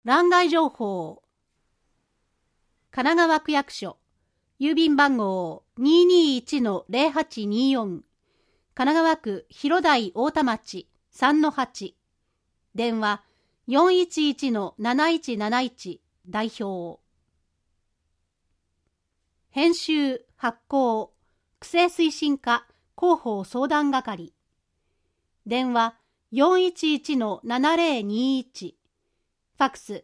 欄外情報。神奈川区役所、郵便番号 221-0824、神奈川区広台太田町 3-8、電話 411-7171、代表。編集・発行、区政推進課広報相談係、電話 411-7021、ファックス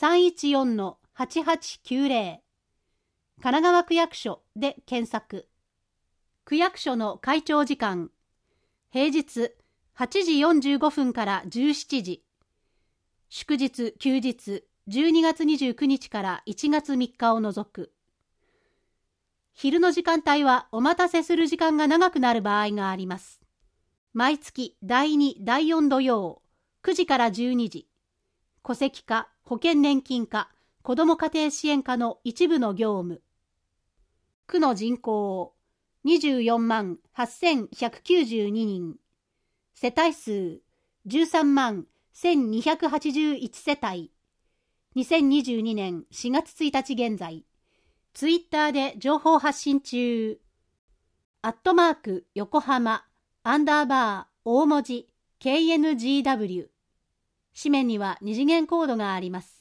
314-8890、神奈川区役所で検索。区役所の開庁時間、平日8時45分から17時、祝日・休日12月29日から1月3日を除く。昼の時間帯はお待たせする時間が長くなる場合があります。毎月第2、第4土曜、9時から12時、戸籍課、保険年金課、子ども家庭支援課の一部の業務。区の人口24万8192人、世帯数13万1281世帯、2022年4月1日現在、ツイッターで情報発信中。@横浜_大文字 KNGW。紙面には二次元コードがあります。